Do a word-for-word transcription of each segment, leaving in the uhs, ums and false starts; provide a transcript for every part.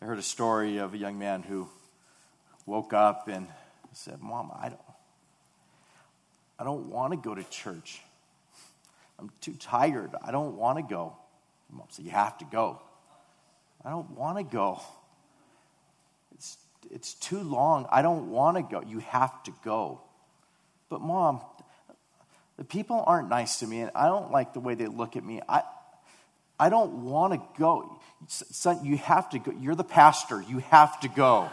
I heard a story of a young man who woke up and said, Mom, I don't, I don't want to go to church. I'm too tired. I don't want to go. Mom said, you have to go. I don't want to go. It's, it's too long. I don't want to go. You have to go. But Mom, the people aren't nice to me, and I don't like the way they look at me. I I don't want to go. Son, you have to go. You're the pastor. You have to go.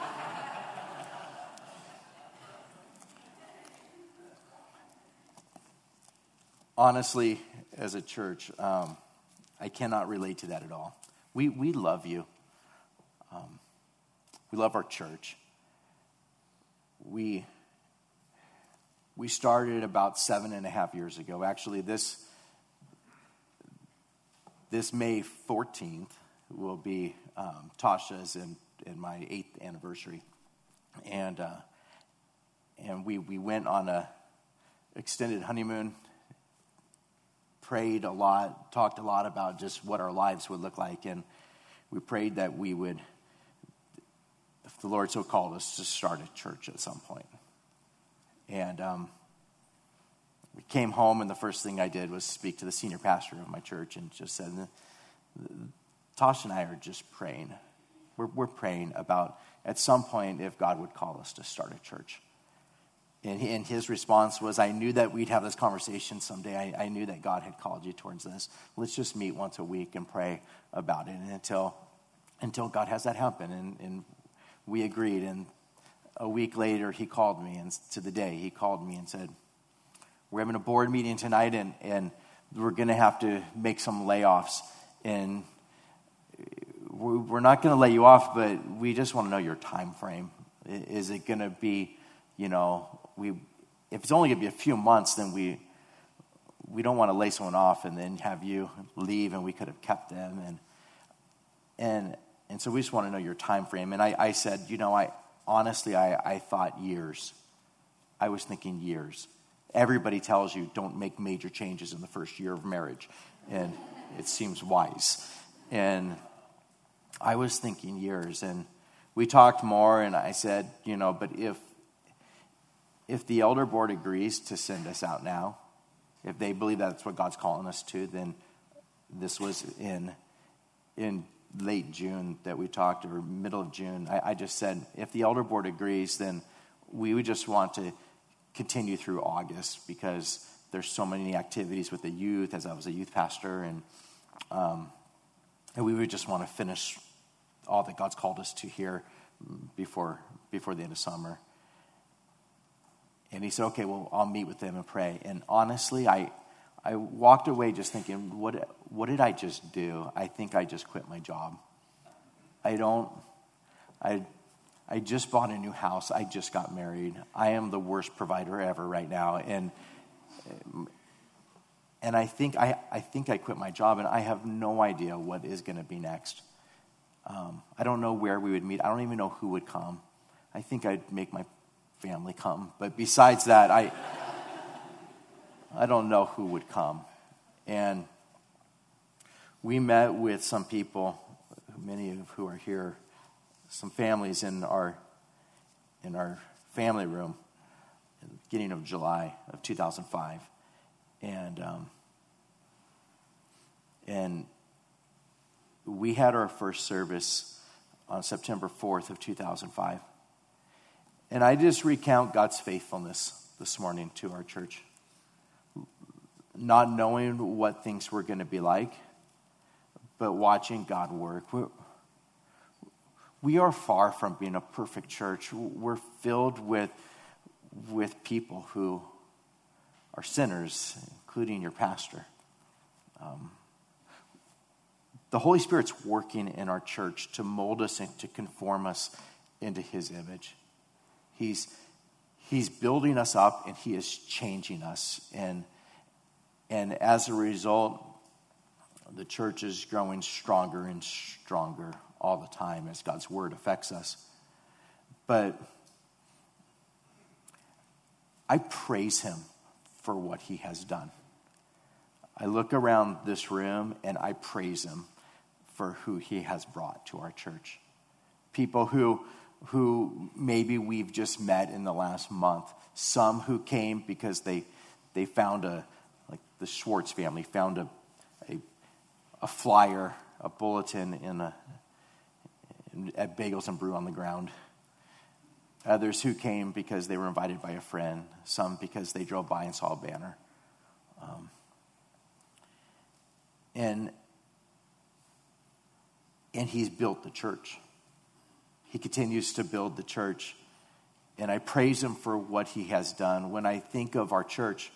Honestly, as a church, um, I cannot relate to that at all. We we love you. Um, we love our church. We we started about seven and a half years ago. Actually, this this May fourteenth will be um, Tasha's and, and my eighth anniversary, and uh, and we we went on a extended honeymoon. Prayed a lot, talked a lot about just what our lives would look like, and we prayed that we would, if the Lord so called us, to start a church at some point. And um, we came home, and the first thing I did was speak to the senior pastor of my church and just said, Tasha and I are just praying. We're, we're praying about, at some point, if God would call us to start a church. And, he, and his response was, I knew that we'd have this conversation someday. I, I knew that God had called you towards this. Let's just meet once a week and pray about it and until until God has that happen. And, and we agreed. And a week later, he called me. And to the day, he called me and said, we're having a board meeting tonight, and, and we're going to have to make some layoffs. And we're not going to lay you off, but we just want to know your time frame. Is it going to be, you know, we if it's only going to be a few months, then we we don't want to lay someone off and then have you leave, and we could have kept them. And and and so we just want to know your time frame. And I, I said, you know, I honestly, I, I thought years. I was thinking years. Everybody tells you don't make major changes in the first year of marriage, and it seems wise. And I was thinking years, and we talked more, and I said, you know, but if if the elder board agrees to send us out now, if they believe that's what God's calling us to, then this was in in late June that we talked, or middle of June. I, I just said, if the elder board agrees, then we would just want to continue through August, because there's so many activities with the youth, as I was a youth pastor, and um, and we would just want to finish all that God's called us to here before before the end of summer. And he said, okay, well, I'll meet with them and pray. And honestly, I I walked away just thinking, what what did I just do? I think I just quit my job. I don't, I I just bought a new house. I just got married. I am the worst provider ever right now. And and I think I, I think I quit my job, and I have no idea what is going to be next. Um, I don't know where we would meet. I don't even know who would come. I think I'd make my family come. But besides that, I I don't know who would come. And we met with some people, many of who are here, some families in our in our family room at the beginning of July of two thousand five. And um, and we had our first service on September fourth of two thousand five. And I just recount God's faithfulness this morning to our church. Not knowing what things were going to be like, but watching God work. We're, we are far from being a perfect church. We're filled with, with people who are sinners, including your pastor. Um, the Holy Spirit's working in our church to mold us and to conform us into his image. He's he's building us up, and he is changing us. And and as a result, the church is growing stronger and stronger all the time as God's word affects us. But I praise him for what he has done. I look around this room, and I praise him for who he has brought to our church. people who, who maybe we've just met in the last month. Some who came because they they found a, like the Schwartz family, found a a, a flyer, a bulletin in a in, at Bagels and Brew on the ground. Others who came because they were invited by a friend. Some because they drove by and saw a banner. Um, and and he's built the church. He continues to build the church. And I praise him for what he has done. When I think of our church,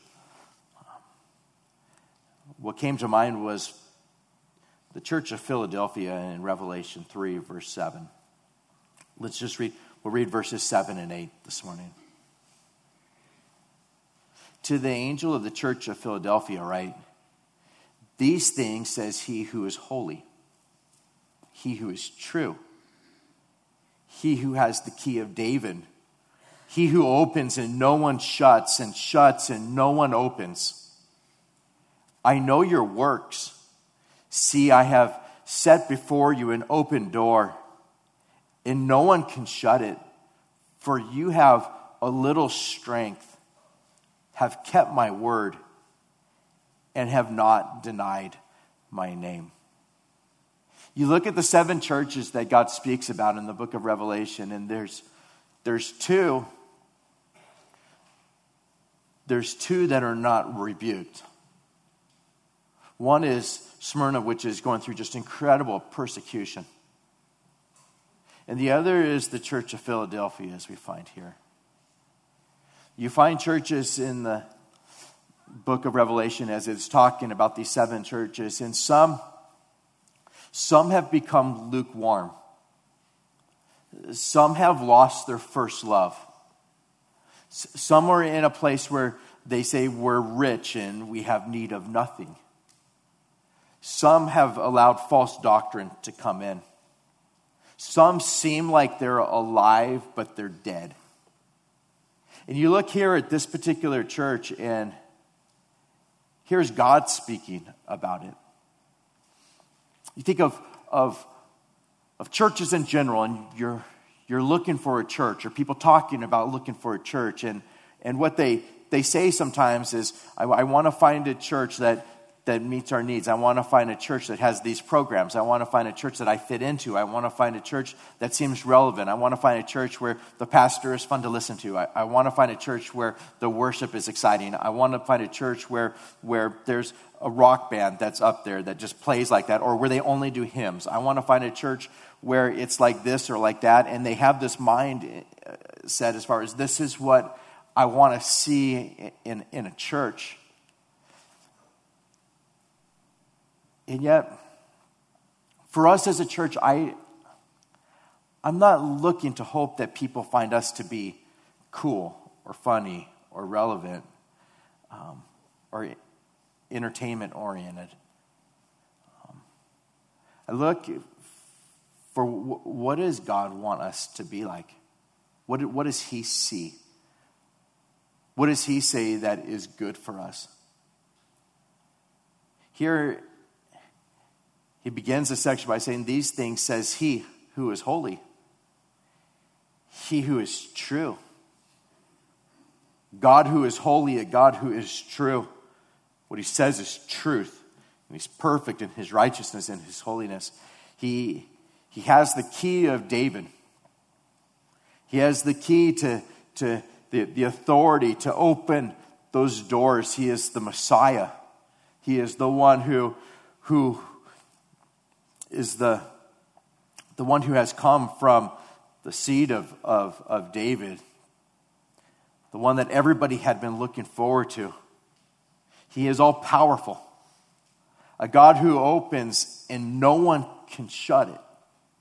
what came to mind was the Church of Philadelphia in Revelation three, verse seven. Let's just read, we'll read verses seven and eight this morning. To the angel of the Church of Philadelphia, write, these things says he who is holy, he who is true, he who has the key of David, he who opens and no one shuts, and shuts and no one opens. I know your works. See, I have set before you an open door, and no one can shut it. For you have a little strength, have kept my word, and have not denied my name. You look at the seven churches that God speaks about in the book of Revelation, and there's there's two. There's two that are not rebuked. One is Smyrna, which is going through just incredible persecution. And the other is the Church of Philadelphia, as we find here. You find churches in the book of Revelation as it's talking about these seven churches, and some, some have become lukewarm. Some have lost their first love. Some are in a place where they say we're rich and we have need of nothing. Some have allowed false doctrine to come in. Some seem like they're alive, but they're dead. And you look here at this particular church, and here's God speaking about it. You think of, of, of churches in general, and you're You're looking for a church, or people talking about looking for a church. And, and what they, they say sometimes is, I, I want to find a church that, that meets our needs. I want to find a church that has these programs. I want to find a church that I fit into. I want to find a church that seems relevant. I want to find a church where the pastor is fun to listen to. I, I want to find a church where the worship is exciting. I want to find a church where, where there's a rock band that's up there that just plays like that, or where they only do hymns. I want to find a church where it's like this or like that, and they have this mind set as far as this is what I want to see in, in a church. And yet, for us as a church, I, I'm not looking to hope that people find us to be cool or funny or relevant um, or entertainment oriented. Um, I look for w- what does God want us to be like? What, what does he see? What does he say that is good for us? Here, he begins this section by saying, these things says he who is holy, he who is true. God who is holy, a God who is true. What he says is truth. And he's perfect in his righteousness and his holiness. He, he has the key of David. He has the key to, to the, the authority to open those doors. He is the Messiah. He is the one who, who is the, the one who has come from the seed of, of, of David. The one that everybody had been looking forward to. He is all powerful. A God who opens and no one can shut it.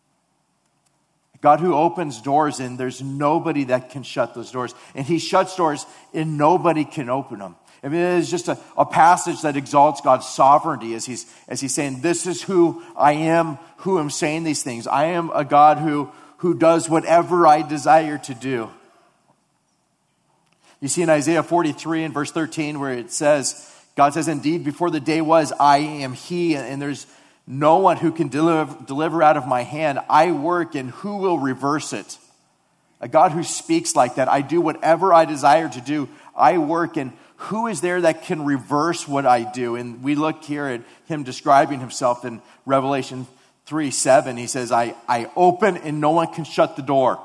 A God who opens doors and there's nobody that can shut those doors. And he shuts doors and nobody can open them. I mean, it is just a, a passage that exalts God's sovereignty as he's, as he's saying, this is who I am, who am saying these things. I am a God who, who does whatever I desire to do. You see in Isaiah forty-three and verse thirteen where it says, God says, indeed, before the day was, I am he. And there's no one who can deliver, deliver out of my hand. I work, and who will reverse it? A God who speaks like that. I do whatever I desire to do. I work, and who is there that can reverse what I do? And we look here at him describing himself in Revelation three seven. He says, I, I open and no one can shut the door.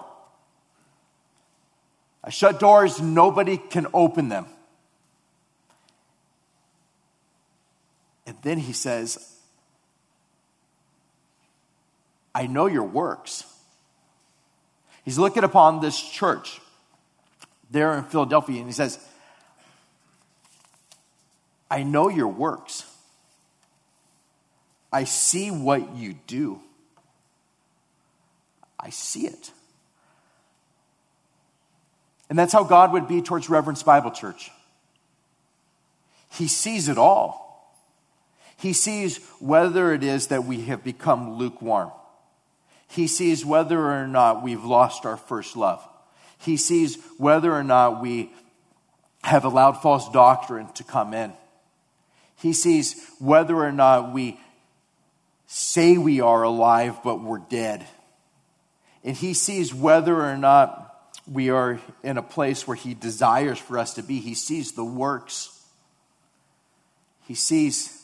I shut doors, nobody can open them. And then he says, I know your works. He's looking upon this church there in Philadelphia, and he says, I know your works. I see what you do. I see it. And that's how God would be towards Reverence Bible Church. He sees it all. He sees whether it is that we have become lukewarm. He sees whether or not we've lost our first love. He sees whether or not we have allowed false doctrine to come in. He sees whether or not we say we are alive, but we're dead. And he sees whether or not we are in a place where he desires for us to be. He sees the works. He sees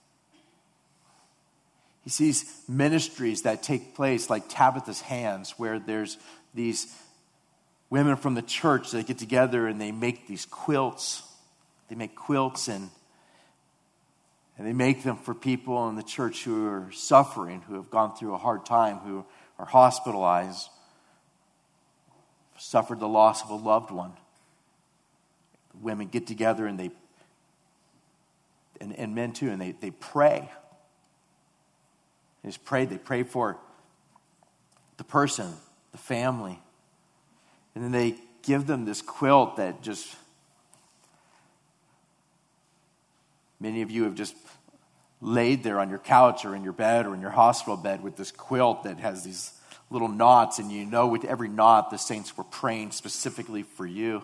He sees ministries that take place like Tabitha's Hands, where there's these women from the church that get together and they make these quilts. They make quilts and, and they make them for people in the church who are suffering, who have gone through a hard time, who are hospitalized, suffered the loss of a loved one. The women get together and they, and, and men too, and they, they pray. They just pray. They pray for the person, the family. And then they give them this quilt that just, many of you have just laid there on your couch or in your bed or in your hospital bed with this quilt that has these little knots, and you know with every knot the saints were praying specifically for you.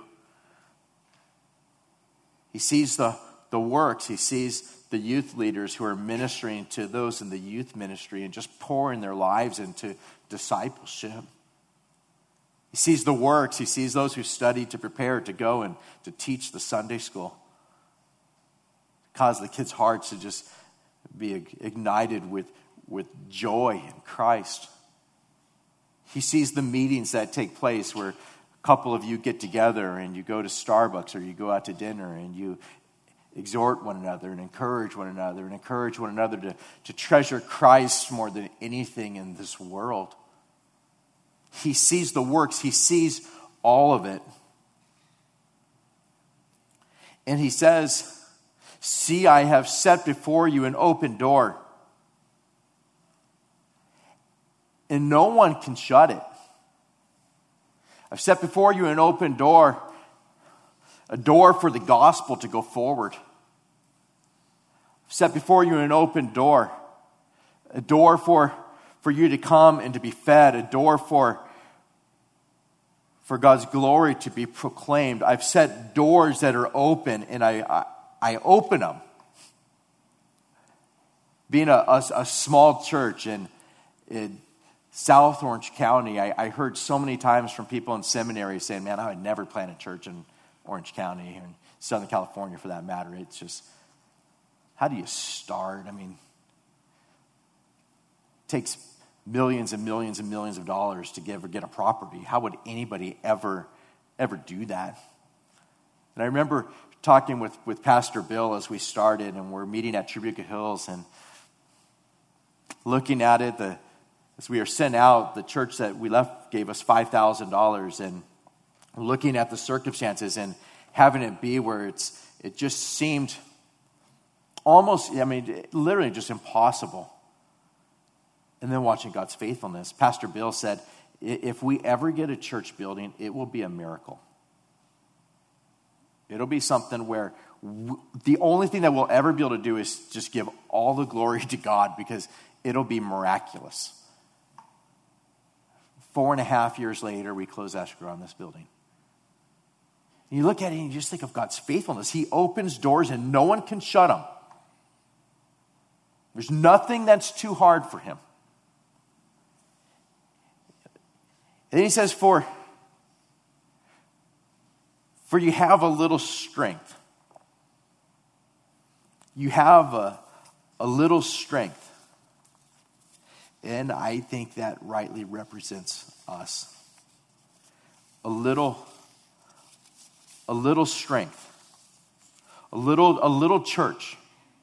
He sees the, the works. He sees the youth leaders who are ministering to those in the youth ministry and just pouring their lives into discipleship. He sees the works. He sees those who study to prepare to go and to teach the Sunday school. Cause the kids' hearts to just be ignited with, with joy in Christ. He sees the meetings that take place where a couple of you get together and you go to Starbucks or you go out to dinner and you exhort one another and encourage one another and encourage one another to, to treasure Christ more than anything in this world. He sees the works. He sees all of it. And he says, see, I have set before you an open door, and no one can shut it. I've set before you an open door, a door for the gospel to go forward. I've set before you an open door, a door for, for you to come and to be fed, a door for, for God's glory to be proclaimed. I've set doors that are open, and I, I, I open them. Being a, a, a small church in, in South Orange County, I, I heard so many times from people in seminary saying, man, I would never plant a church in Orange County, or in Southern California for that matter. It's just, how do you start? I mean, it takes millions and millions and millions of dollars to give or get a property. How would anybody ever, ever do that? And I remember talking with, with Pastor Bill as we started, and we're meeting at Tribuca Hills, and looking at it, the as we were sent out, the church that we left gave us five thousand dollars, and looking at the circumstances and having it be where it's it just seemed almost, I mean, literally just impossible. And then watching God's faithfulness. Pastor Bill said, if we ever get a church building, it will be a miracle. It'll be something where w- the only thing that we'll ever be able to do is just give all the glory to God, because it'll be miraculous. Four and a half years later, we close escrow on this building. And you look at it and you just think of God's faithfulness. He opens doors and no one can shut them. There's nothing that's too hard for him. And then he says, for, for you have a little strength. You have a, a little strength. And I think that rightly represents us. A little, a little strength. A little, a little church.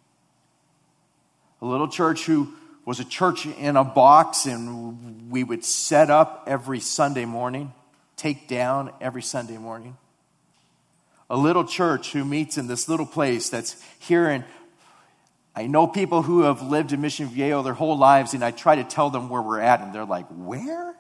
A little church who was a church in a box, and we would set up every Sunday morning, take down every Sunday morning. A little church who meets in this little place that's here in, I know people who have lived in Mission Viejo their whole lives, and I try to tell them where we're at, and they're like, where?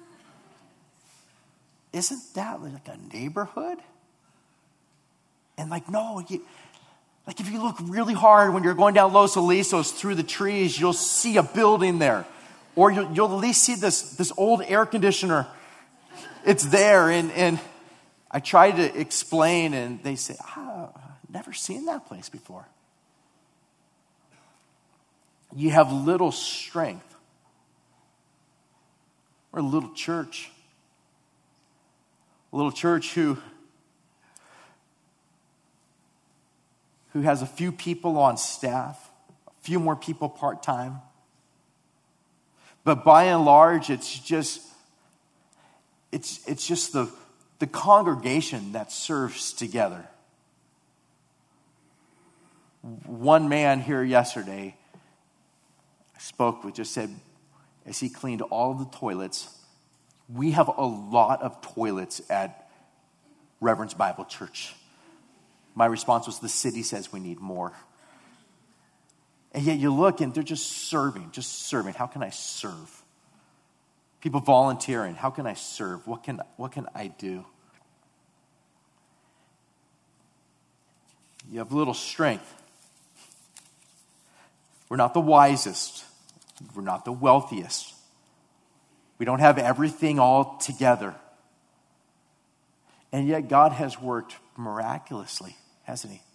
Isn't that like a neighborhood? And like, no, you, like if you look really hard when you're going down Los Alisos through the trees, you'll see a building there. Or you'll, you'll at least see this, this old air conditioner. It's there. And, and I try to explain, and they say, ah, I've never seen that place before. You have little strength. We're a little church. A little church who, who has a few people on staff, a few more people part-time. But by and large, it's just it's it's just the, the congregation that serves together. One man here yesterday I spoke with just said, as he cleaned all of the toilets, we have a lot of toilets at Reverend's Bible Church. My response was, the city says we need more. And yet you look and they're just serving, just serving. How can I serve? People volunteering. How can I serve? What can, what can I do? You have little strength. We're not the wisest. We're not the wealthiest. We don't have everything all together. And yet God has worked miraculously, hasn't he?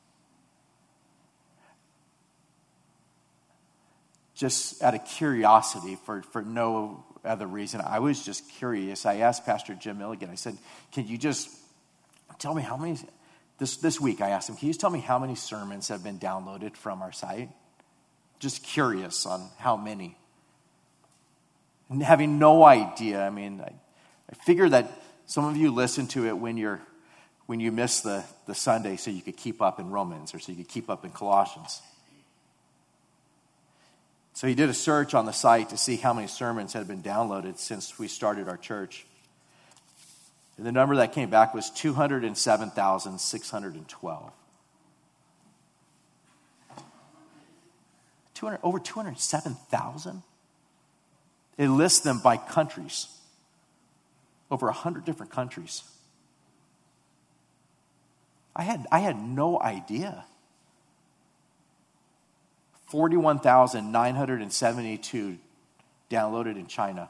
Just out of curiosity, for, for no other reason, I was just curious. I asked Pastor Jim Milligan, I said, can you just tell me how many, this, this week I asked him, can you just tell me how many sermons have been downloaded from our site? Just curious on how many. And having no idea, I mean, I, I figure that some of you listen to it when you're when you miss the, the Sunday so you could keep up in Romans or so you could keep up in Colossians. So he did a search on the site to see how many sermons had been downloaded since we started our church. And the number that came back was two hundred seven thousand six hundred twelve. two hundred, over two hundred seven thousand? It lists them by countries. Over one hundred different countries. I had, I had no idea. forty-one thousand nine hundred seventy-two downloaded in China.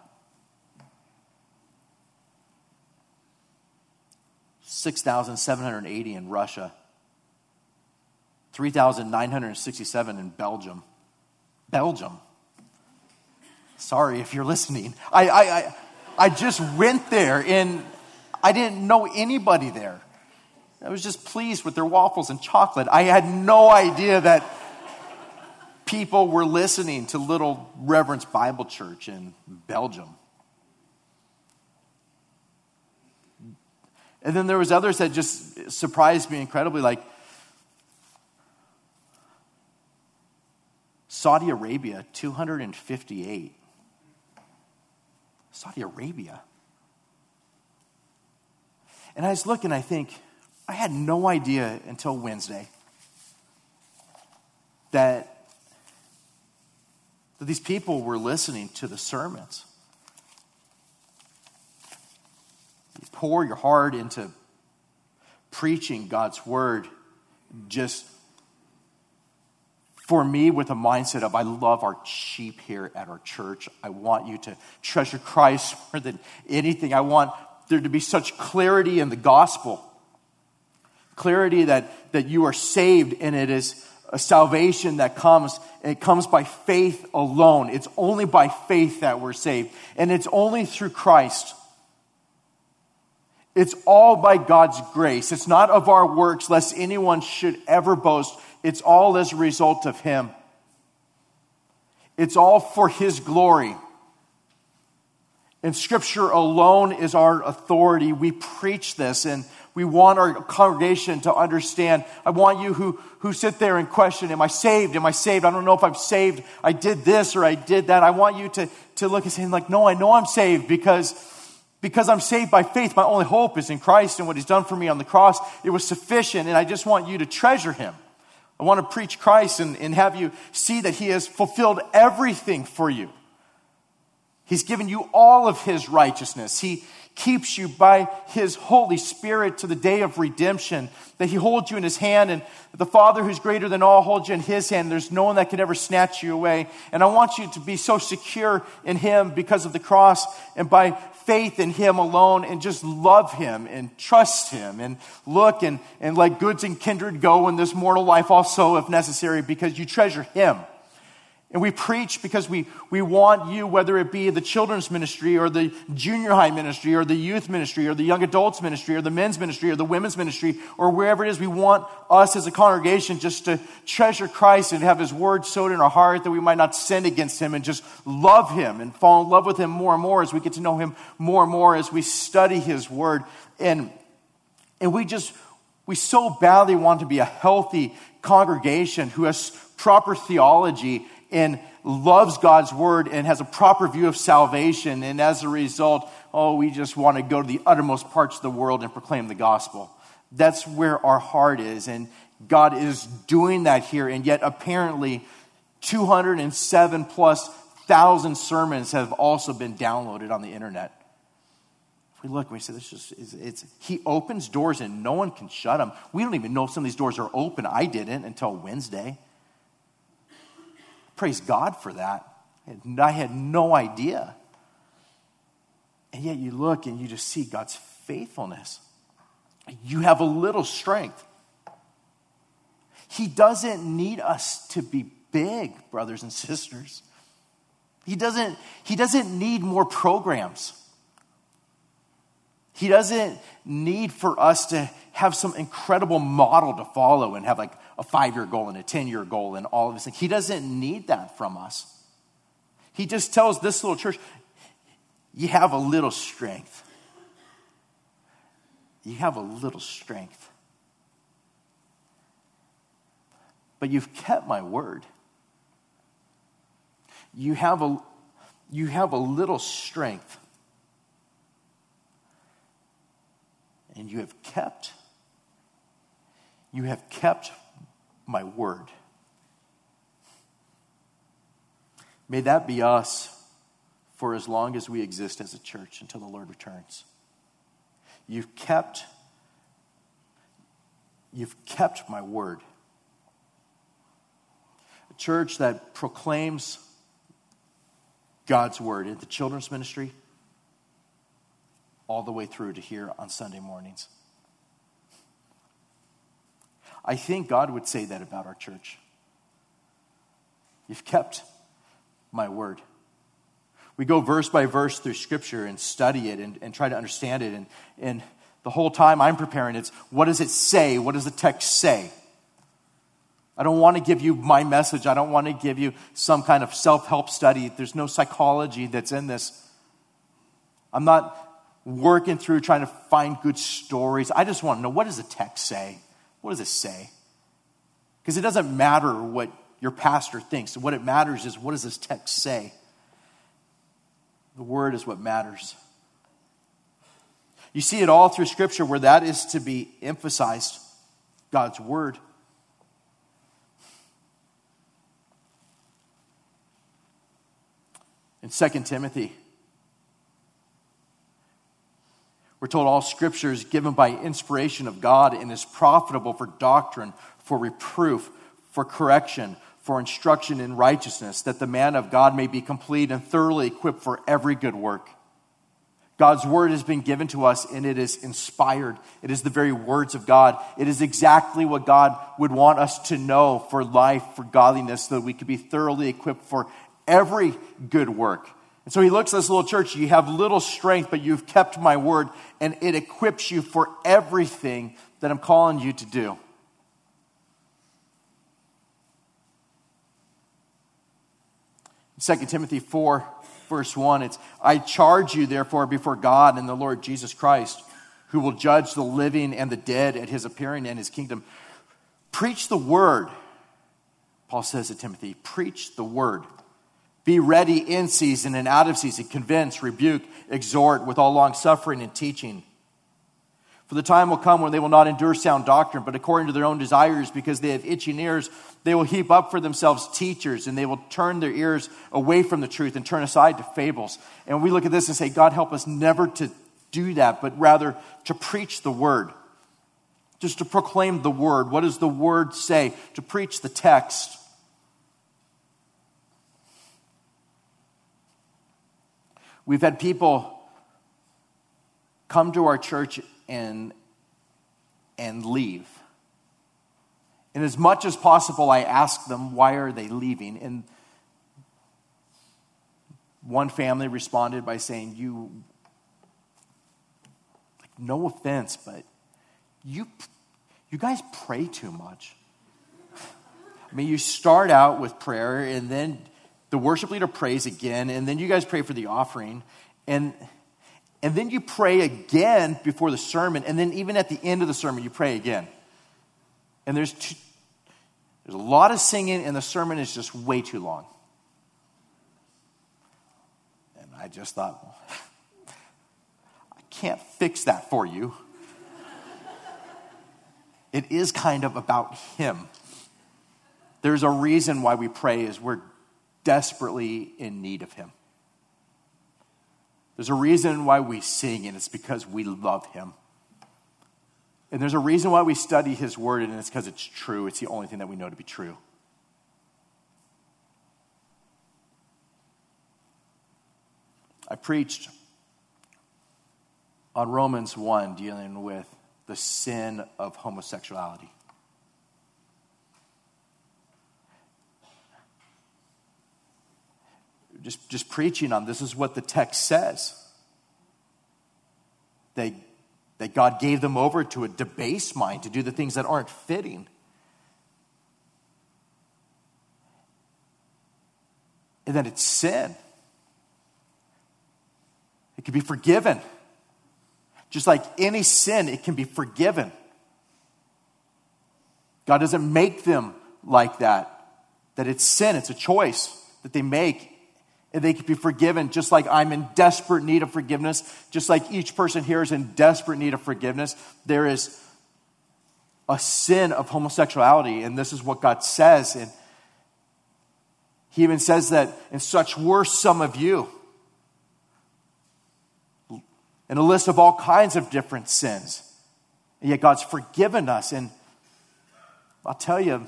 six thousand seven hundred eighty in Russia. three thousand nine hundred sixty-seven in Belgium. Belgium. Sorry if you're listening. I, I, I, I just went there and I didn't know anybody there. I was just pleased with their waffles and chocolate. I had no idea that people were listening to Little Reverend's Bible Church in Belgium. And then there was others that just surprised me incredibly, like Saudi Arabia, two hundred fifty-eight. Saudi Arabia. And I was looking, I think, I had no idea until Wednesday that, that these people were listening to the sermons. You pour your heart into preaching God's word, just for me with a mindset of, I love our sheep here at our church. I want you to treasure Christ more than anything. I want there to be such clarity in the gospel. Clarity that, that you are saved, and it is a salvation that comes, and it comes by faith alone. It's only by faith that we're saved. And it's only through Christ. It's all by God's grace. It's not of our works, lest anyone should ever boast. It's all as a result of Him. It's all for His glory. And Scripture alone is our authority. We preach this, and we want our congregation to understand. I want you who, who sit there and question, am I saved? Am I saved? I don't know if I'm saved. I did this or I did that. I want you to, to look and say, like, no, I know I'm saved because, because I'm saved by faith. My only hope is in Christ and what He's done for me on the cross. It was sufficient, and I just want you to treasure Him. I want to preach Christ and, and have you see that He has fulfilled everything for you. He's given you all of His righteousness. He keeps you by His Holy Spirit to the day of redemption, that He holds you in His hand, and the Father who's greater than all holds you in His hand. There's no one that can ever snatch you away. And I want you to be so secure in Him because of the cross and by faith in Him alone, and just love Him and trust Him and look and, and let goods and kindred go in this mortal life also if necessary, because you treasure Him. And we preach because we, we want you, whether it be the children's ministry or the junior high ministry or the youth ministry or the young adults ministry or the men's ministry or the women's ministry or wherever it is, we want us as a congregation just to treasure Christ and have His word sowed in our heart, that we might not sin against Him, and just love Him and fall in love with Him more and more as we get to know Him more and more as we study His word. And, and we just, we so badly want to be a healthy congregation who has proper theology and loves God's word and has a proper view of salvation. And as a result, oh, we just want to go to the uttermost parts of the world and proclaim the gospel. That's where our heart is. And God is doing that here. And yet apparently two hundred seven plus thousand sermons have also been downloaded on the internet. If we look and we say, this just is, it's, He opens doors and no one can shut them. We don't even know if some of these doors are open. I didn't until Wednesday. Praise God for that. I had no idea. And yet you look and you just see God's faithfulness. You have a little strength. He doesn't need us to be big, brothers and sisters. He doesn't, he doesn't need more programs. He doesn't need for us to have some incredible model to follow and have like a five-year goal and a ten-year goal and all of this thing. He doesn't need that from us. He just tells this little church, you have a little strength. You have a little strength. But you've kept my word. You have a, you have a little strength. And you have kept, you have kept my word. May that be us for as long as we exist as a church until the Lord returns. You've kept, you've kept my word. A church that proclaims God's word in the children's ministry all the way through to here on Sunday mornings. I think God would say that about our church. You've kept my word. We go verse by verse through Scripture and study it and, and try to understand it. And, and the whole time I'm preparing, it's what does it say? What does the text say? I don't want to give you my message. I don't want to give you some kind of self-help study. There's no psychology that's in this. I'm not working through trying to find good stories. I just want to know, what does the text say? What does it say? Because it doesn't matter what your pastor thinks. What it matters is, what does this text say? The word is what matters. You see it all through Scripture where that is to be emphasized, God's word. In Second Timothy, we're told all Scripture is given by inspiration of God and is profitable for doctrine, for reproof, for correction, for instruction in righteousness, that the man of God may be complete and thoroughly equipped for every good work. God's word has been given to us, and it is inspired. It is the very words of God. It is exactly what God would want us to know for life, for godliness, so that we could be thoroughly equipped for every good work. And so he looks at this little church. You have little strength, but you've kept my word, and it equips you for everything that I'm calling you to do. Second Timothy four, verse one, it's, I charge you, therefore, before God and the Lord Jesus Christ, who will judge the living and the dead at his appearing in his kingdom. Preach the word, Paul says to Timothy, preach the word. Be ready in season and out of season. Convince, rebuke, exhort with all long suffering and teaching. For the time will come when they will not endure sound doctrine, but according to their own desires, because they have itching ears, they will heap up for themselves teachers, and they will turn their ears away from the truth and turn aside to fables. And we look at this and say, God, help us never to do that, but rather to preach the word. Just to proclaim the word. What does the word say? To preach the text. We've had people come to our church and, and leave. And as much as possible, I ask them, why are they leaving? And one family responded by saying, you, like, no offense, but you, you guys pray too much. I mean, you start out with prayer, and then the worship leader prays again, and then you guys pray for the offering, and and then you pray again before the sermon, and then even at the end of the sermon, you pray again. And there's two, there's a lot of singing, and the sermon is just way too long. And I just thought, well, I can't fix that for you. It is kind of about him. There's a reason why we pray, is we're desperately in need of him. There's a reason why we sing, and it's because we love him. And there's a reason why we study his word, and it's because it's true. It's the only thing that we know to be true. I preached on Romans one, dealing with the sin of homosexuality. Just, just preaching on this is what the text says. They, that God gave them over to a debased mind to do the things that aren't fitting. And that it's sin. It can be forgiven. Just like any sin, it can be forgiven. God doesn't make them like that. That it's sin, it's a choice that they make. And they can be forgiven, just like I'm in desperate need of forgiveness, just like each person here is in desperate need of forgiveness. There is a sin of homosexuality, and this is what God says. And he even says that, and such were some of you. And a list of all kinds of different sins. And yet God's forgiven us. And I'll tell you,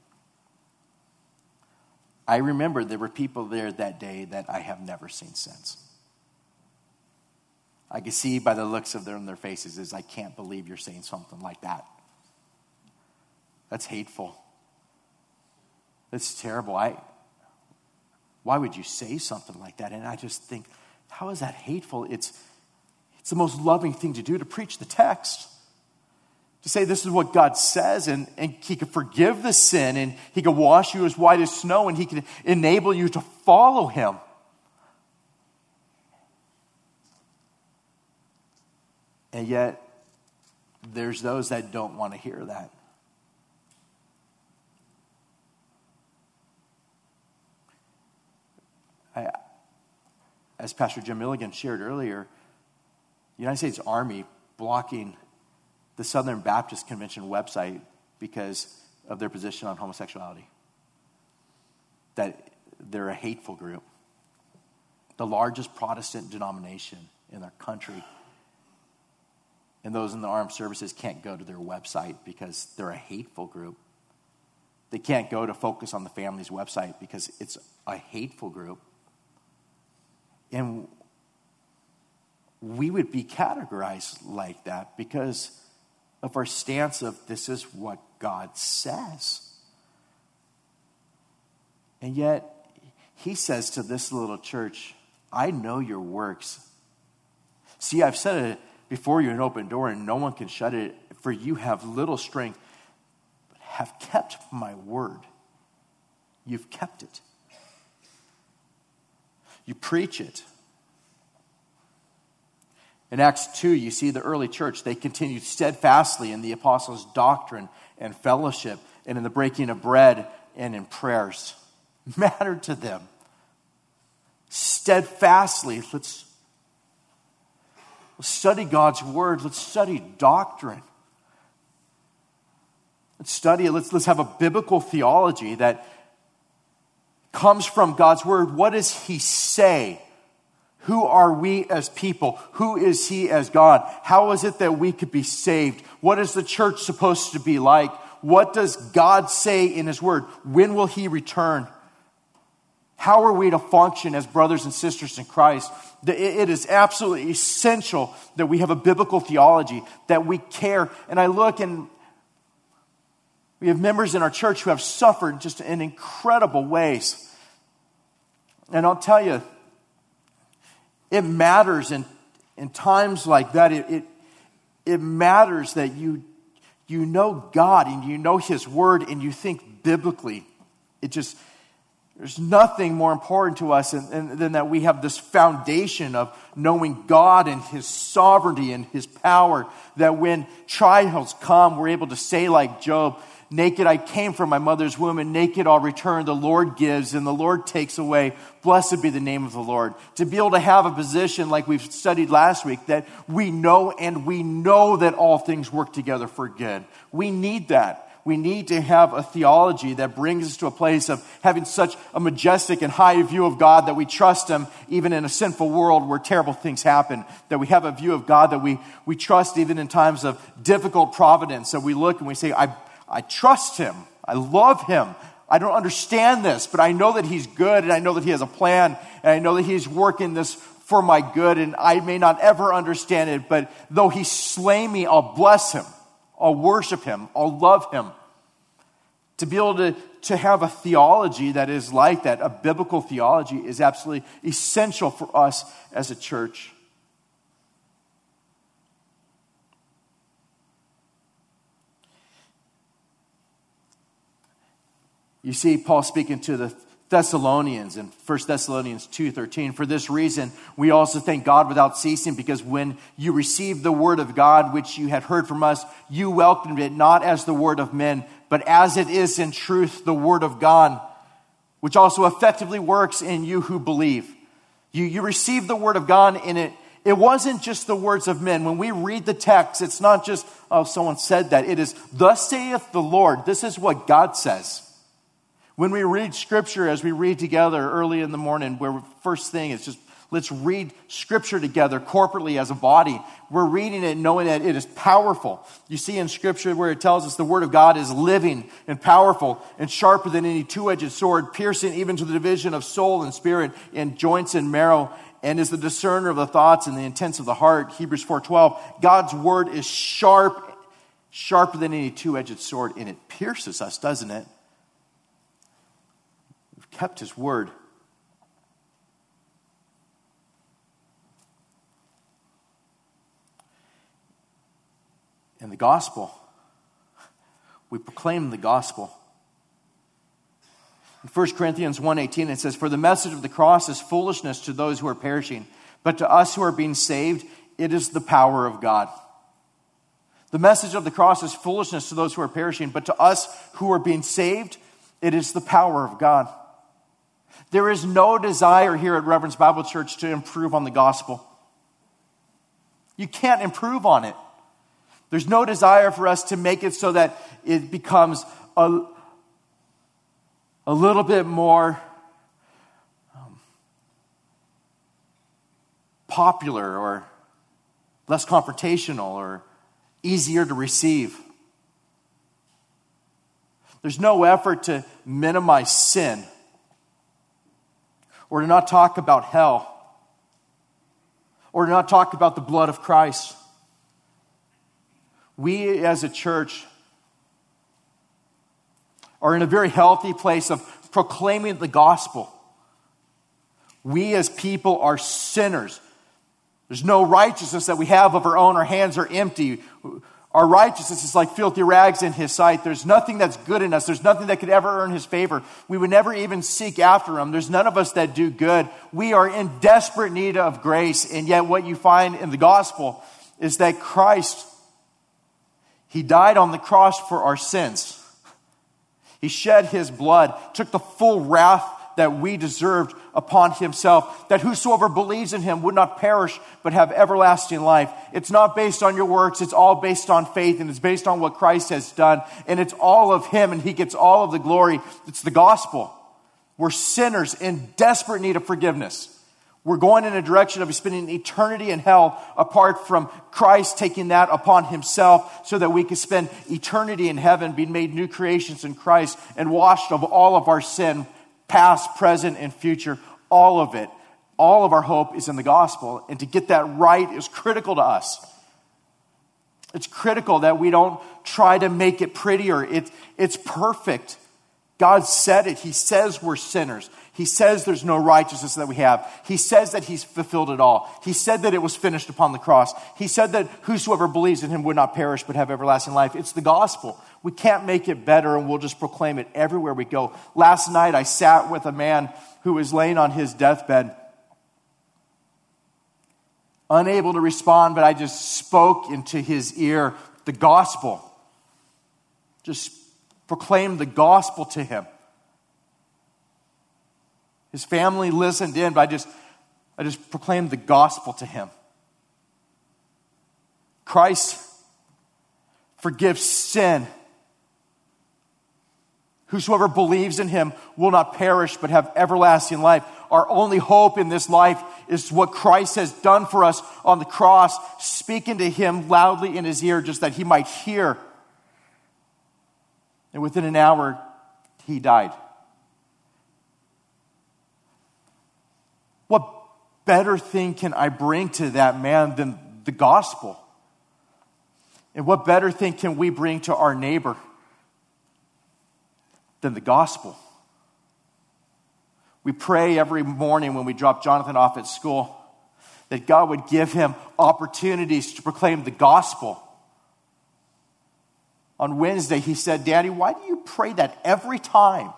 I remember there were people there that day that I have never seen since. I could see by the looks of them, their faces is, I can't believe you're saying something like that. That's hateful. That's terrible. I, why would you say something like that? And I just think, how is that hateful? It's, it's the most loving thing to do, to preach the text. To say this is what God says, and, and he can forgive the sin, and he can wash you as white as snow, and he can enable you to follow him. And yet, there's those that don't want to hear that. I, as Pastor Jim Milligan shared earlier, the United States Army blocking the Southern Baptist Convention website because of their position on homosexuality. That they're a hateful group. The largest Protestant denomination in our country. And those in the armed services can't go to their website because they're a hateful group. They can't go to Focus on the Family's website because it's a hateful group. And we would be categorized like that because of our stance of this is what God says. And yet, he says to this little church, I know your works. See, I've said it before you, an open door, and no one can shut it, for you have little strength, but have kept my word. You've kept it. You preach it. In Acts two, you see the early church, they continued steadfastly in the apostles' doctrine and fellowship and in the breaking of bread and in prayers. Mattered to them. Steadfastly, let's, let's study God's word. Let's study doctrine. Let's study it. Let's, let's have a biblical theology that comes from God's word. What does he say? Who are we as people? Who is he as God? How is it that we could be saved? What is the church supposed to be like? What does God say in his word? When will he return? How are we to function as brothers and sisters in Christ? It is absolutely essential that we have a biblical theology, that we care. And I look and we have members in our church who have suffered just in incredible ways. And I'll tell you, it matters in, in times like that. It, it, it matters that you, you know God and you know his word and you think biblically. It just, there's nothing more important to us than, than, than that we have this foundation of knowing God and his sovereignty and his power, that when trials come, we're able to say like Job, naked I came from my mother's womb, and naked I'll return. The Lord gives, and the Lord takes away. Blessed be the name of the Lord. To be able to have a position like we've studied last week, that we know and we know that all things work together for good. We need that. We need to have a theology that brings us to a place of having such a majestic and high view of God that we trust him even in a sinful world where terrible things happen. That we have a view of God that we, we trust even in times of difficult providence. That we look and we say, I I trust him. I love him. I don't understand this, but I know that he's good, and I know that he has a plan, and I know that he's working this for my good, and I may not ever understand it, but though he slay me, I'll bless him. I'll worship him. I'll love him. To be able to, to have a theology that is like that, a biblical theology, is absolutely essential for us as a church. You see Paul speaking to the Thessalonians in First Thessalonians two thirteen. For this reason, we also thank God without ceasing, because when you received the word of God, which you had heard from us, you welcomed it not as the word of men, but as it is in truth the word of God, which also effectively works in you who believe. You, you received the word of God in it. It wasn't just the words of men. When we read the text, it's not just, oh, someone said that. It is, thus saith the Lord. This is what God says. When we read Scripture, as we read together early in the morning, where first thing is just, let's read Scripture together corporately as a body. We're reading it knowing that it is powerful. You see in Scripture where it tells us the Word of God is living and powerful and sharper than any two-edged sword, piercing even to the division of soul and spirit and joints and marrow, and is the discerner of the thoughts and the intents of the heart. Hebrews four twelve. God's Word is sharp, sharper than any two-edged sword, and it pierces us, doesn't it? Kept his word. In the gospel, we proclaim the gospel. In First Corinthians one eighteen, it says, for the message of the cross is foolishness to those who are perishing, but to us who are being saved, it is the power of God. The message of the cross is foolishness to those who are perishing, but to us who are being saved, it is the power of God. There is no desire here at Reverend's Bible Church to improve on the gospel. You can't improve on it. There's no desire for us to make it so that it becomes a, a little bit more um, popular or less confrontational or easier to receive. There's no effort to minimize sin, or to not talk about hell, or to not talk about the blood of Christ. We as a church are in a very healthy place of proclaiming the gospel. We as people are sinners. There's no righteousness that we have of our own. Our hands are empty. Our righteousness is like filthy rags in His sight. There's nothing that's good in us. There's nothing that could ever earn His favor. We would never even seek after Him. There's none of us that do good. We are in desperate need of grace. And yet what you find in the gospel is that Christ, He died on the cross for our sins. He shed His blood, took the full wrath that we deserved upon Himself, that whosoever believes in Him would not perish, but have everlasting life. It's not based on your works. It's all based on faith, and it's based on what Christ has done. And it's all of Him, and He gets all of the glory. It's the gospel. We're sinners in desperate need of forgiveness. We're going in a direction of spending eternity in hell apart from Christ taking that upon Himself so that we can spend eternity in heaven, being made new creations in Christ and washed of all of our sin, past, present, and future, all of it. All of our hope is in the gospel. And to get that right is critical to us. It's critical that we don't try to make it prettier. It, it's perfect. God said it. He says we're sinners. He says there's no righteousness that we have. He says that He's fulfilled it all. He said that it was finished upon the cross. He said that whosoever believes in Him would not perish but have everlasting life. It's the gospel. We can't make it better, and we'll just proclaim it everywhere we go. Last night I sat with a man who was laying on his deathbed, unable to respond, but I just spoke into his ear the gospel. Just proclaimed the gospel to him. His family listened in, but I just, I just proclaimed the gospel to him. Christ forgives sin. Whosoever believes in Him will not perish, but have everlasting life. Our only hope in this life is what Christ has done for us on the cross, speaking to him loudly in his ear, just that he might hear. And within an hour, he died. What better thing can I bring to that man than the gospel? And what better thing can we bring to our neighbor than the gospel? We pray every morning when we drop Jonathan off at school that God would give him opportunities to proclaim the gospel. On Wednesday, he said, "Daddy, why do you pray that every time?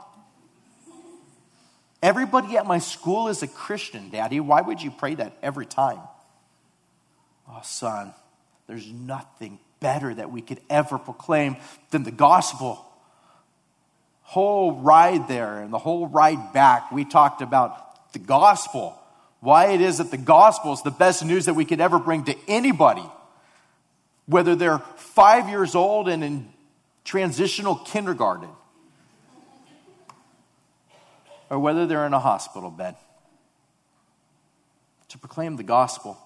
Everybody at my school is a Christian, Daddy. Why would you pray that every time?" Oh, son, there's nothing better that we could ever proclaim than the gospel. Whole ride there and the whole ride back, we talked about the gospel. Why it is that the gospel is the best news that we could ever bring to anybody. Whether they're five years old and in transitional kindergarten, or whether they're in a hospital bed. To proclaim the gospel.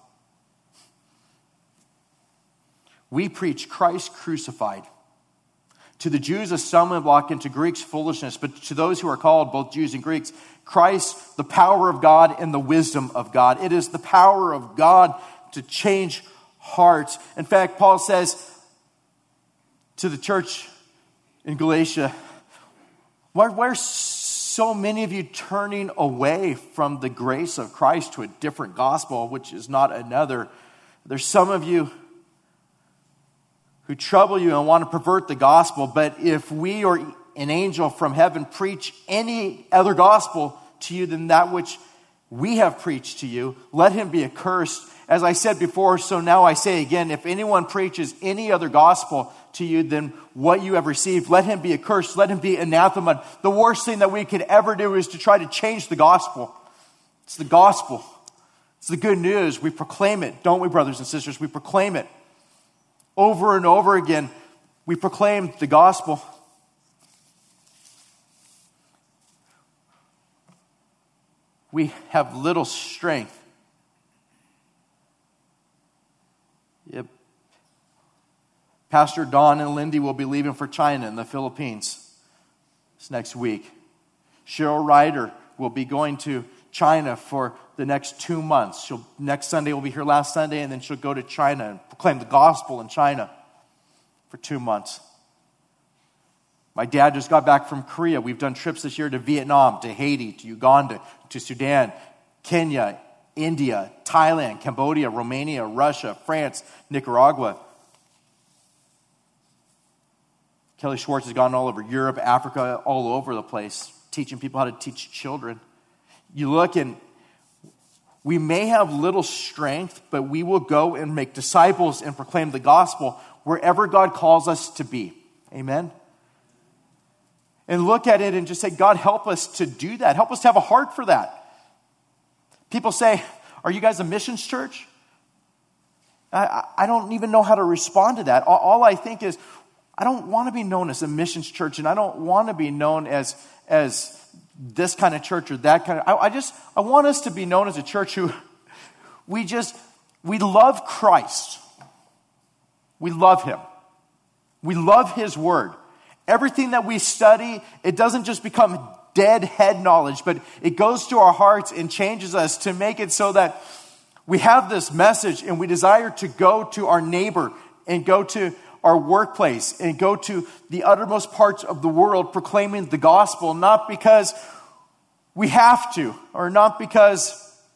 We preach Christ crucified. To the Jews, a stumbling block, and to Greeks, foolishness. But to those who are called, both Jews and Greeks, Christ, the power of God and the wisdom of God. It is the power of God to change hearts. In fact, Paul says to the church in Galatia, why, why are so many of you turning away from the grace of Christ to a different gospel, which is not another? There's some of you who trouble you and want to pervert the gospel, but if we or an angel from heaven preach any other gospel to you than that which we have preached to you, let him be accursed. As I said before, so now I say again, if anyone preaches any other gospel to you than what you have received, let him be accursed, let him be anathema. The worst thing that we could ever do is to try to change the gospel. It's the gospel. It's the good news. We proclaim it, don't we, brothers and sisters? We proclaim it. Over and over again, we proclaim the gospel. We have little strength. Yep. Pastor Don and Lindy will be leaving for China and the Philippines this next week. Cheryl Ryder will be going to China for the next two months. She'll, next Sunday will be here last Sunday, and then she'll go to China and proclaim the gospel in China for two months. My dad just got back from Korea. We've done trips this year to Vietnam, to Haiti, to Uganda, to Sudan, Kenya, India, Thailand, Cambodia, Romania, Russia, France, Nicaragua. Kelly Schwartz has gone all over Europe, Africa, all over the place, teaching people how to teach children. You look and we may have little strength, but we will go and make disciples and proclaim the gospel wherever God calls us to be. Amen? And look at it and just say, God, help us to do that. Help us to have a heart for that. People say, are you guys a missions church? I, I don't even know how to respond to that. All, all I think is, I don't want to be known as a missions church, and I don't want to be known as, as this kind of church or that kind of, I, I just, I want us to be known as a church who, we just, we love Christ. We love Him. We love His Word. Everything that we study, it doesn't just become dead head knowledge, but it goes to our hearts and changes us to make it so that we have this message and we desire to go to our neighbor and go to our workplace and go to the uttermost parts of the world proclaiming the gospel, not because we have to or not because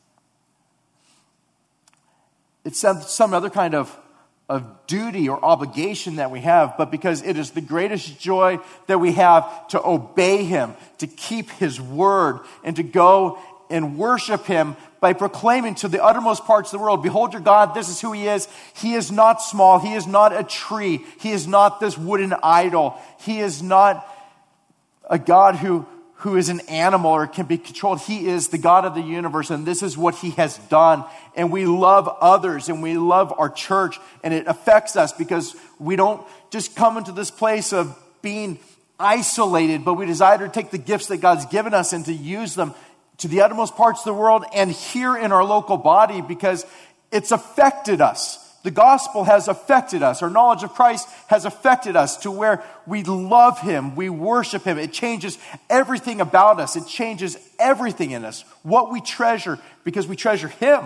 it's some, some other kind of of duty or obligation that we have, but because it is the greatest joy that we have to obey Him, to keep His word, and to go and worship Him by proclaiming to the uttermost parts of the world, behold your God, this is who He is. He is not small. He is not a tree. He is not this wooden idol. He is not a God who who is an animal or can be controlled. He is the God of the universe, and this is what He has done. And we love others, and we love our church, and it affects us because we don't just come into this place of being isolated, but we desire to take the gifts that God's given us and to use them to the uttermost parts of the world and here in our local body because it's affected us. The gospel has affected us. Our knowledge of Christ has affected us to where we love Him. We worship Him. It changes everything about us. It changes everything in us. What we treasure because we treasure Him.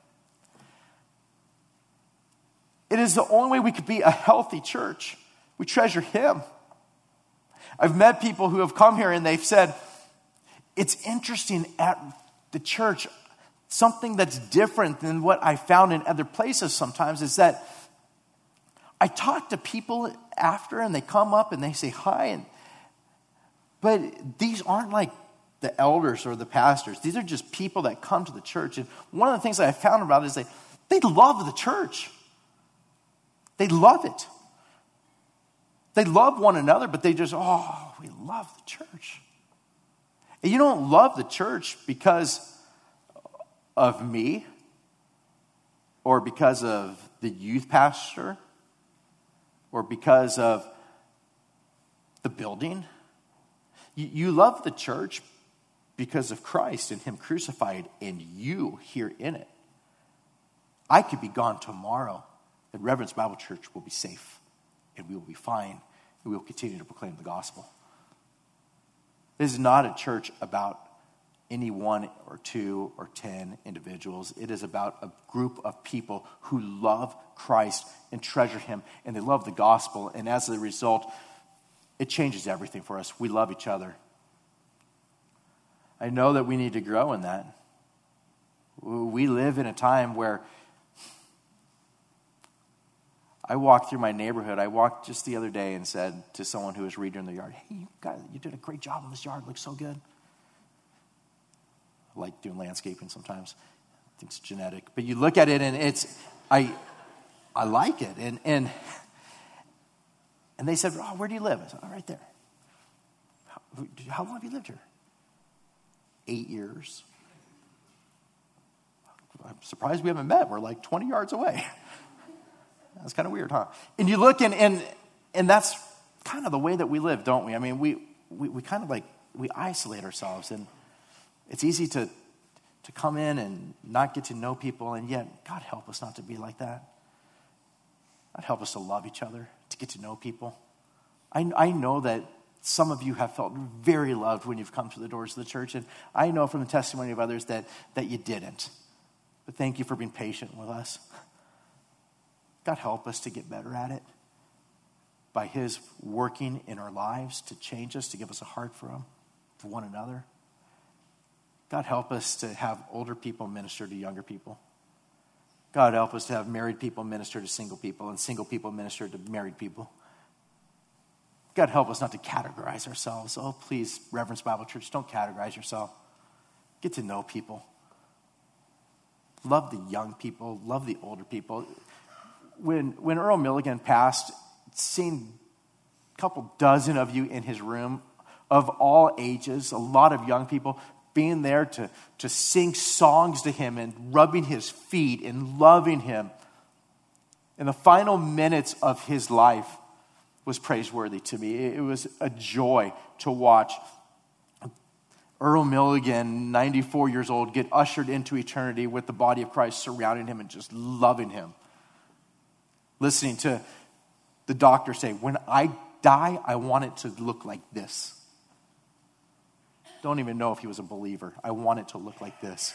It is the only way we could be a healthy church. We treasure Him. I've met people who have come here and they've said, it's interesting at the church. Something that's different than what I found in other places sometimes is that I talk to people after and they come up and they say hi. And, but these aren't like the elders or the pastors. These are just people that come to the church. And one of the things that I found about it is they, they love the church. They love it. They love one another, but they just, oh, we love the church. And you don't love the church because of me or because of the youth pastor or because of the building. You, you love the church because of Christ and Him crucified and you here in it. I could be gone tomorrow. The Reverence Bible Church will be safe and we will be fine and we will continue to proclaim the gospel. This is not a church about any one or two or ten individuals. It is about a group of people who love Christ and treasure Him, and they love the gospel, and as a result, it changes everything for us. We love each other. I know that we need to grow in that. We live in a time where I walked through my neighborhood. I walked just the other day and said to someone who was reading in the yard, hey, you guys, you did a great job on this yard. It looks so good. I like doing landscaping sometimes. I think it's genetic. But you look at it and it's, I I like it. And and and they said, oh, where do you live? I said, oh, right there. How, how long have you lived here? Eight years. I'm surprised we haven't met. We're like twenty yards away. That's kind of weird, huh? And you look and and and that's kind of the way that we live, don't we? I mean, we we, we kind of like, we isolate ourselves, and it's easy to, to come in and not get to know people, and yet, God help us not to be like that. God help us to love each other, to get to know people. I, I know that Some of you have felt very loved when you've come to the doors of the church, and I know from the testimony of others that, that you didn't. But thank you for being patient with us. God, help us to get better at it by his working in our lives to change us, to give us a heart for him, for one another. God, help us to have older people minister to younger people. God, help us to have married people minister to single people and single people minister to married people. God, help us not to categorize ourselves. Oh, please, Reverence Bible Church, don't categorize yourself. Get to know people. Love the young people. Love the older people. When when Earl Milligan passed, seeing a couple dozen of you in his room of all ages, a lot of young people being there to, to sing songs to him and rubbing his feet and loving him. In the final minutes of his life was praiseworthy to me. It was a joy to watch Earl Milligan, ninety-four years old, get ushered into eternity with the body of Christ surrounding him and just loving him. Listening to the doctor say, when I die, I want it to look like this. Don't even know if he was a believer. I want it to look like this.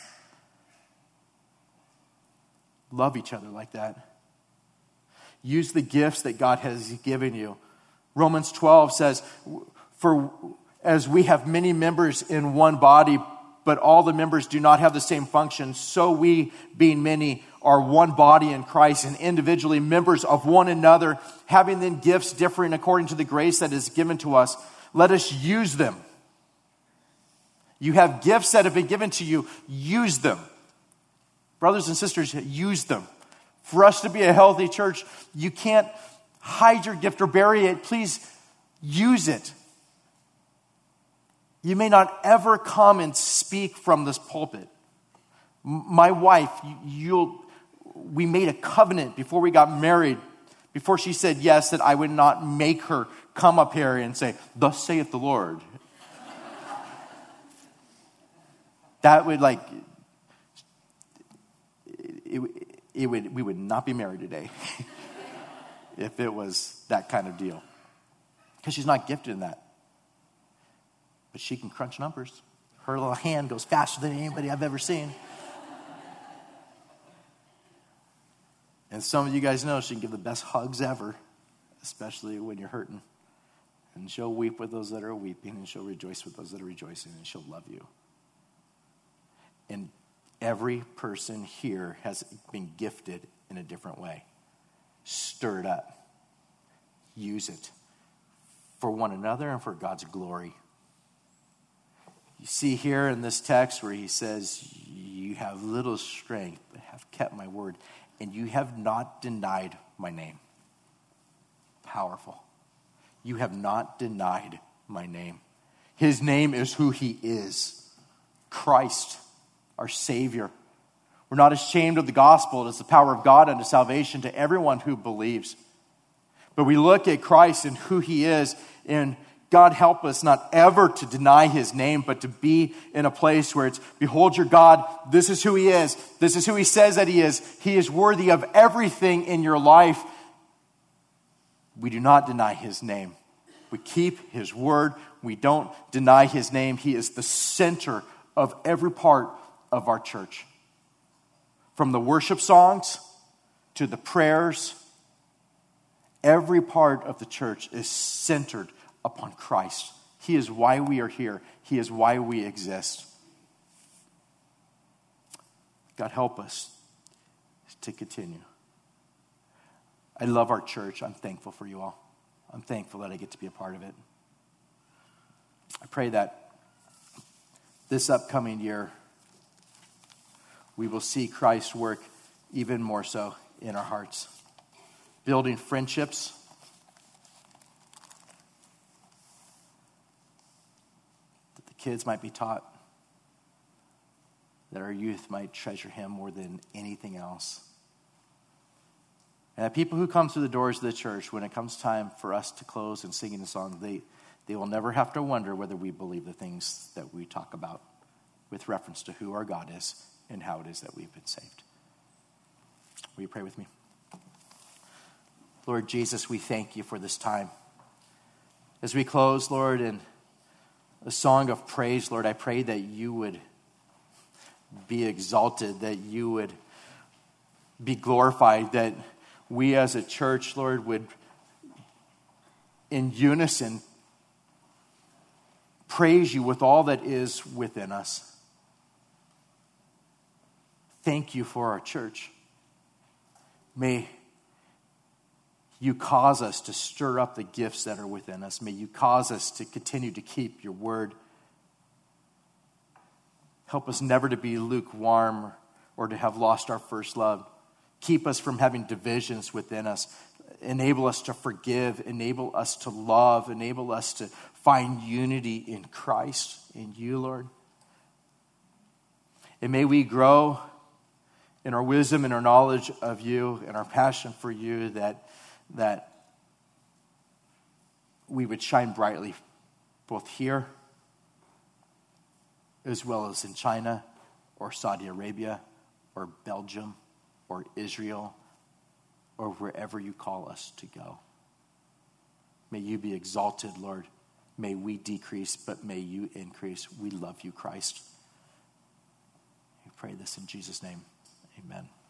Love each other like that. Use the gifts that God has given you. Romans twelve says, for as we have many members in one body, but all the members do not have the same function, so we, being many, are one body in Christ and individually members of one another, having then gifts differing according to the grace that is given to us. Let us use them. You have gifts that have been given to you. Use them. Brothers and sisters, use them. For us to be a healthy church, you can't hide your gift or bury it. Please use it. You may not ever come and speak from this pulpit. My wife, you'll, we made a covenant before we got married, before she said yes, that I would not make her come up here and say, thus saith the Lord. That would like, it, it would, we would not be married today if it was that kind of deal. Because she's not gifted in that. But she can crunch numbers. Her little hand goes faster than anybody I've ever seen. And some of you guys know she can give the best hugs ever, especially when you're hurting. And she'll weep with those that are weeping, and she'll rejoice with those that are rejoicing, and she'll love you. And every person here has been gifted in a different way. Stir it up. Use it for one another and for God's glory. You see here in this text where he says, you have little strength, but have kept my word, and you have not denied my name. Powerful. You have not denied my name. His name is who he is. Christ, our Savior. We're not ashamed of the gospel. It is the power of God unto salvation to everyone who believes. But we look at Christ and who he is, and God help us not ever to deny his name, but to be in a place where it's, behold your God, this is who he is. This is who he says that he is. He is worthy of everything in your life. We do not deny his name. We keep his word. We don't deny his name. He is the center of every part of our church. From the worship songs to the prayers, every part of the church is centered upon Christ. He is why we are here. He is why we exist. God, help us to continue. I love our church. I'm thankful for you all. I'm thankful that I get to be a part of it. I pray that this upcoming year, we will see Christ work even more so in our hearts. Building friendships, that the kids might be taught, that our youth might treasure him more than anything else. And that people who come through the doors of the church, when it comes time for us to close and singing the song, they, they will never have to wonder whether we believe the things that we talk about with reference to who our God is and how it is that we've been saved. Will you pray with me? Lord Jesus, we thank you for this time. As we close, Lord, in a song of praise, Lord, I pray that you would be exalted, that you would be glorified, that we as a church, Lord, would in unison praise you with all that is within us. Thank you for our church. May you cause us to stir up the gifts that are within us. May you cause us to continue to keep your word. Help us never to be lukewarm or to have lost our first love. Keep us from having divisions within us. Enable us to forgive. Enable us to love. Enable us to find unity in Christ, in you, Lord. And may we grow in our wisdom and our knowledge of you and our passion for you, that that we would shine brightly both here as well as in China or Saudi Arabia or Belgium or Israel or wherever you call us to go. May you be exalted, Lord. May we decrease, but may you increase. We love you, Christ. We pray this in Jesus' name. Amen.